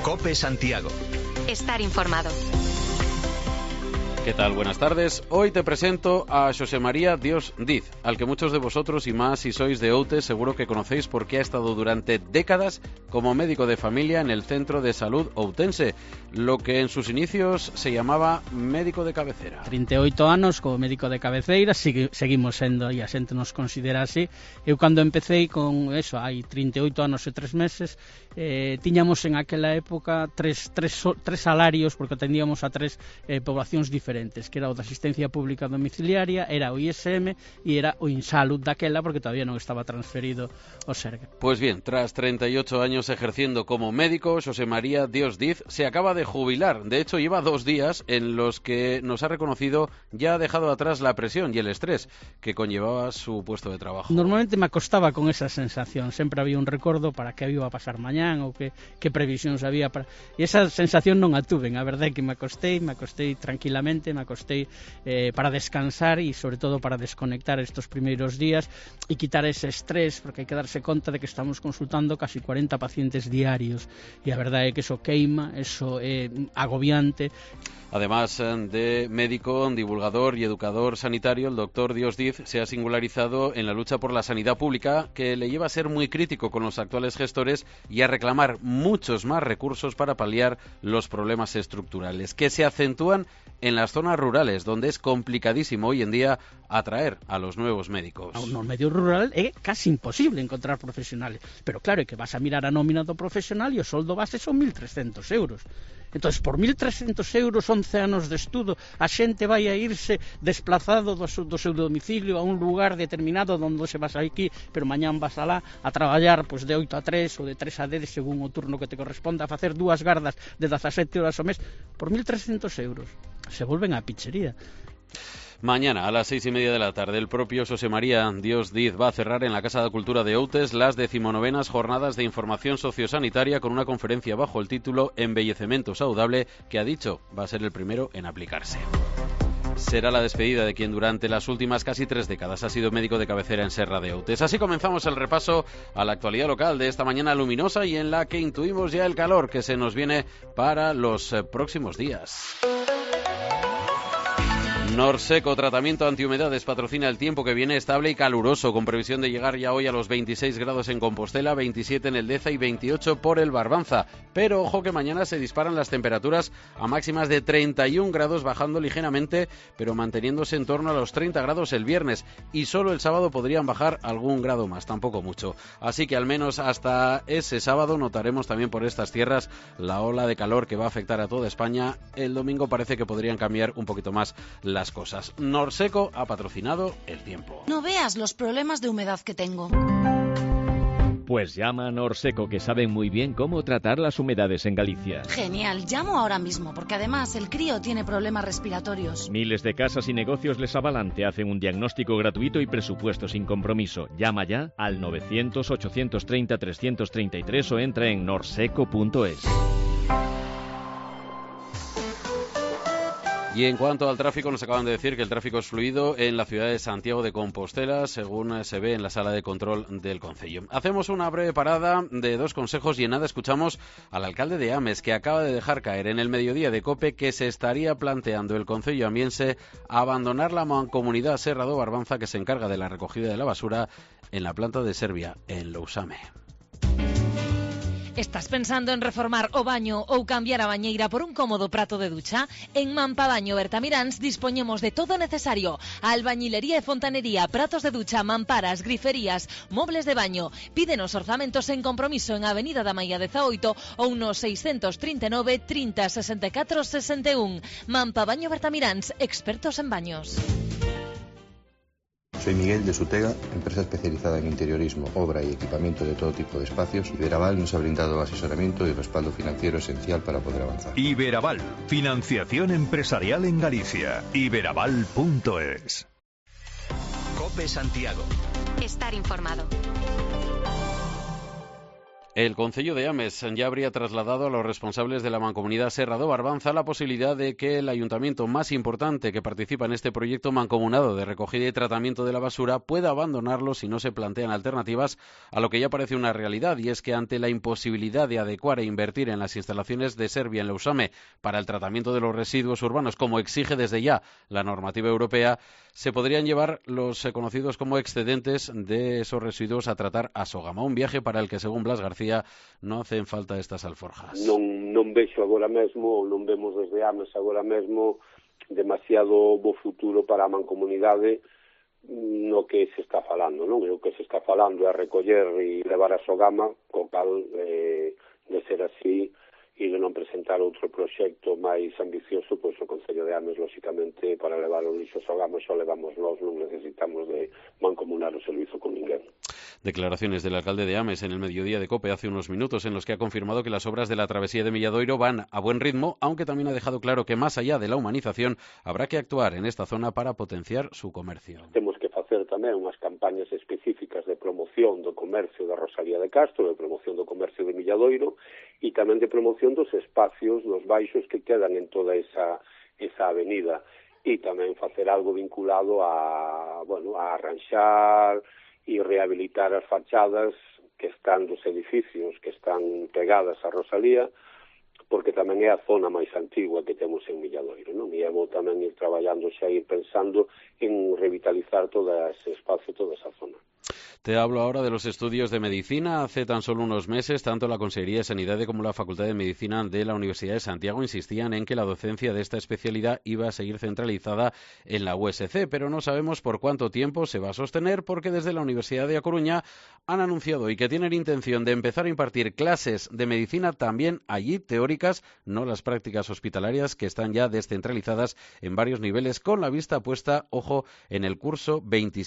COPE Santiago. Estar informado. ¿Qué tal? Buenas tardes. Hoy te presento a Xosé María Dios Diz, al que muchos de vosotros, y más si sois de Outes, seguro que conocéis porque ha estado durante décadas como médico de familia en el Centro de Salud Outense, lo que en sus inicios se llamaba médico de cabecera. 38 anos como médico de cabeceira, seguimos sendo, e a xente nos considera así. Eu cando empecé con eso, hai 38 anos e 3 meses, tiñamos en aquela época tres salarios, porque atendíamos a tres poblacións diferentes, que era o da asistencia pública domiciliaria, era o ISM e era o Insalud daquela, porque todavía non estaba transferido ao Sergue. Pues bien, tras 38 años ejerciendo como médico, Xosé María Dios Diz se acaba de jubilar. De hecho, lleva 2 días en los que nos ha reconocido ya ha dejado atrás la presión y el estrés que conllevaba su puesto de trabajo. Normalmente me acostaba con esa sensación, sempre había un recordo para que iba a pasar mañán ou que previsións había para... E esa sensación non a tuve, a verdade é que me acostei tranquilamente, me acostei para descansar e sobre todo para desconectar estos primeiros días e quitar ese estrés, porque hai que darse conta de que estamos consultando casi 40 pacientes diarios e a verdade é que eso queima, eso é agobiante. Además de médico, divulgador y educador sanitario, el doctor Dios Diz se ha singularizado en la lucha por la sanidad pública, que le lleva a ser muy crítico con los actuales gestores y a reclamar muchos más recursos para paliar los problemas estructurales, que se acentúan en las zonas rurales, donde es complicadísimo hoy en día atraer a los nuevos médicos. No medio rural é casi imposible encontrar profesionales, pero claro, é que vas a mirar a nómina do profesional e o soldo base son 1.300 euros. Entón, por 1.300 euros, 11 anos de estudo, a xente vai a irse desplazado do seu domicilio a un lugar determinado onde se vas aquí, pero mañán vas alá a traballar pois, de 8 a 3 ou de 3 a 10 según o turno que te corresponda, a facer 2 gardas de 17 horas ao mes por 1.300 euros. Se volven a pichería. Mañana a las 6:30 de la tarde el propio Xosé María Dios Diz va a cerrar en la Casa de Cultura de Outes las 19ª jornadas de información sociosanitaria con una conferencia bajo el título Embellecimiento Saludable, que ha dicho va a ser el primero en aplicarse. Será la despedida de quien durante las últimas casi 3 décadas ha sido médico de cabecera en Serra de Outes. Así comenzamos el repaso a la actualidad local de esta mañana luminosa y en la que intuimos ya el calor que se nos viene para los próximos días. Norseco Tratamiento Antihumedades patrocina el tiempo que viene estable y caluroso, con previsión de llegar ya hoy a los 26 grados en Compostela, 27 en el Deza y 28 por el Barbanza. Pero ojo que mañana se disparan las temperaturas a máximas de 31 grados, bajando ligeramente, pero manteniéndose en torno a los 30 grados el viernes. Y solo el sábado podrían bajar algún grado más, tampoco mucho. Así que al menos hasta ese sábado notaremos también por estas tierras la ola de calor que va a afectar a toda España. El domingo parece que podrían cambiar un poquito más las cosas. Norseco ha patrocinado el tiempo. No veas los problemas de humedad que tengo. Pues llama a Norseco, que saben muy bien cómo tratar las humedades en Galicia. Genial, llamo ahora mismo, porque además el crío tiene problemas respiratorios. Miles de casas y negocios les avalan, te hacen un diagnóstico gratuito y presupuesto sin compromiso. Llama ya al 900-830-333 o entra en norseco.es. Y en cuanto al tráfico, nos acaban de decir que el tráfico es fluido en la ciudad de Santiago de Compostela, según se ve en la sala de control del concello. Hacemos una breve parada de 2 consejos y en nada escuchamos al alcalde de Ames, que acaba de dejar caer en el mediodía de COPE que se estaría planteando el concello amiense abandonar la mancomunidad Serra do Barbanza, que se encarga de la recogida de la basura en la planta de Serbia, en Lousame. Estás pensando en reformar o baño ou cambiar a bañeira por un cómodo prato de ducha? En Mampabaño Bertamiráns dispoñemos de todo necesario: albañilería e fontanería, pratos de ducha, mamparas, griferías, mobles de baño. Pídenos orzamentos en compromiso en Avenida da Maia 18 ou no 639 30 64 61. Mampabaño Bertamiráns, expertos en baños. Soy Miguel de Sutega, empresa especializada en interiorismo, obra y equipamiento de todo tipo de espacios. Iberaval nos ha brindado asesoramiento y respaldo financiero esencial para poder avanzar. Iberaval, financiación empresarial en Galicia. Iberaval.es. COPE Santiago. Estar informado. El Concello de Ames ya habría trasladado a los responsables de la Mancomunidad Serra do Barbanza la posibilidad de que el ayuntamiento más importante que participa en este proyecto mancomunado de recogida y tratamiento de la basura pueda abandonarlo si no se plantean alternativas a lo que ya parece una realidad, y es que ante la imposibilidad de adecuar e invertir en las instalaciones de Serbia en Lousame para el tratamiento de los residuos urbanos, como exige desde ya la normativa europea, se podrían llevar los conocidos como excedentes de esos residuos a tratar a Sogama, un viaje para el que, según Blas García, no hacen falta estas alforjas. Non vexo agora mesmo, non vemos desde Ames agora mesmo demasiado bo futuro para a mancomunidade no que se está falando, non? O que se está falando é recoller e levar a Sogama, co cal, de ser así, e de non presentar outro proxecto máis ambicioso, pois o Concello de Ames, lóxicamente, para levar o lixo a Sogama xa levamos nós, non necesitamos de mancomunar o servizo con ninguén. Declaraciones del alcalde de Ames en el mediodía de COPE hace unos minutos, en los que ha confirmado que las obras de la travesía de Milladoiro van a buen ritmo, aunque también ha dejado claro que más allá de la humanización habrá que actuar en esta zona para potenciar su comercio. Temos que facer tamén unhas campañas específicas de promoción do comercio da Rosalía de Castro, de promoción do comercio de Milladoiro e tamén de promoción dos espacios, dos baixos que quedan en toda esa avenida, e tamén facer algo vinculado a arranxar e rehabilitar as fachadas que están dos edificios que están pegadas a Rosalía, porque tamén é a zona máis antigua que temos en Milladoiro, non? E vou tamén ir traballando xa, ir pensando en revitalizar todo ese espacio, toda esa zona. Te hablo ahora de los estudios de medicina. Hace tan solo unos meses, tanto la Consejería de Sanidad como la Facultad de Medicina de la Universidad de Santiago insistían en que la docencia de esta especialidad iba a seguir centralizada en la USC, pero no sabemos por cuánto tiempo se va a sostener, porque desde la Universidad de A Coruña han anunciado y que tienen intención de empezar a impartir clases de medicina también allí, teóricas, no las prácticas hospitalarias, que están ya descentralizadas en varios niveles, con la vista puesta, ojo, en el curso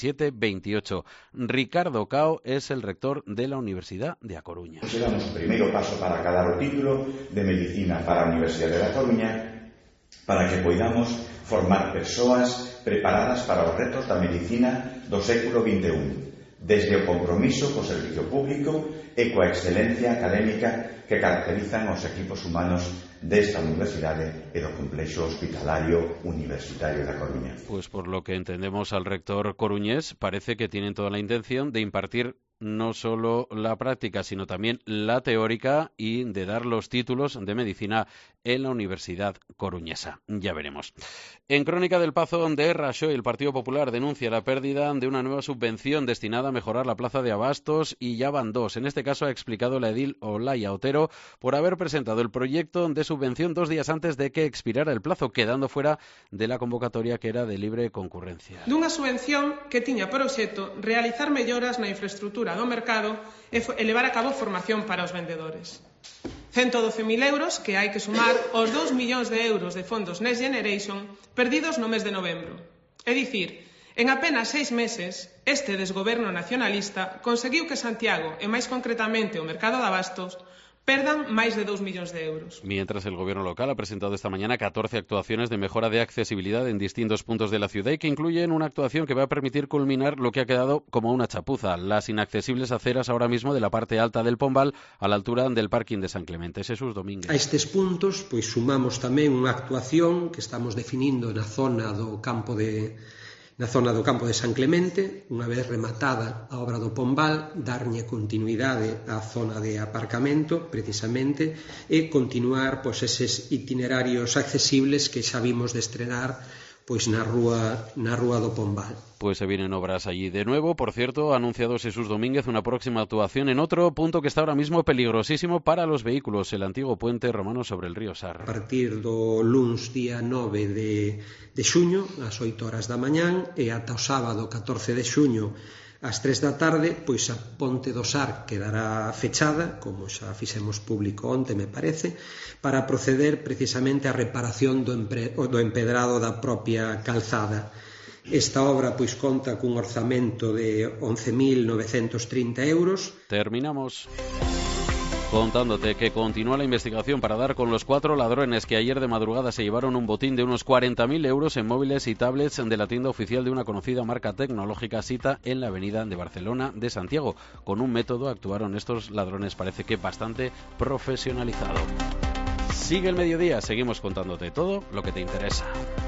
27-28. Ricardo Cao es el rector de la Universidad de A Coruña. Damos o primeiro paso para acadar o título de Medicina para a Universidade de A Coruña, para que poidamos formar persoas preparadas para os retos da medicina do século XXI, desde o compromiso co servicio público e coa excelencia académica que caracterizan os equipos humanos desta universidade e do complexo hospitalario universitario da Coruña. Pues por lo que entendemos al rector coruñés, parece que tienen toda la intención de impartir no solo la práctica, sino también la teórica, y de dar los títulos de medicina en la Universidad Coruñesa. Ya veremos. En Crónica del Pazo de Raxoi, el Partido Popular denuncia la pérdida de una nueva subvención destinada a mejorar la plaza de abastos, y ya van dos. En este caso ha explicado la edil Olaya Otero por haber presentado el proyecto de subvención 2 días antes de que expirara el plazo, quedando fuera de la convocatoria que era de libre concurrencia. Dunha subvención que tiña por obxecto realizar melloras na infraestructura do mercado e levar a cabo formación para os vendedores. 112.000 euros que hai que sumar aos 2 millóns de euros de fondos Next Generation perdidos no mes de novembro. É dicir, en apenas 6 meses, este desgoberno nacionalista conseguiu que Santiago, e máis concretamente o mercado de abastos, perdan máis de 2 millóns de euros. Mientras, el gobierno local ha presentado esta mañana 14 actuaciones de mejora de accesibilidad en distintos puntos de la ciudad, y que incluyen una actuación que va a permitir culminar lo que ha quedado como una chapuza: las inaccesibles aceras ahora mismo de la parte alta del Pombal a la altura del parking de San Clemente. Jesús Domínguez. A estes puntos, pois sumamos tamén unha actuación que estamos definindo na zona do campo de San Clemente, unha vez rematada a obra do Pombal, darlle continuidade á zona de aparcamento, precisamente, e continuar pois eses itinerarios accesibles que xa vimos de estrenar pois na rúa do Pombal. Pues se vienen obras allí de nuevo. Por cierto, ha anunciado Jesús Domínguez una próxima actuación en otro punto que está ahora mismo peligrosísimo para los vehículos: el antiguo puente romano sobre el río Sar. A partir do luns día 9 de xuño, ás 8 horas da mañán, e ata o sábado 14 de xuño ás 3 da tarde, pois a ponte do Sar quedará fechada, como xa fixemos público onte, me parece, para proceder precisamente á reparación do empedrado da propia calzada. Esta obra pois conta cun orzamento de 11.930 euros. Terminamos. Contándote que continúa la investigación para dar con los 4 ladrones que ayer de madrugada se llevaron un botín de unos 40.000 euros en móviles y tablets de la tienda oficial de una conocida marca tecnológica Sita en la avenida de Barcelona de Santiago. Con un método actuaron estos ladrones, parece que bastante profesionalizado. Sigue el mediodía, seguimos contándote todo lo que te interesa.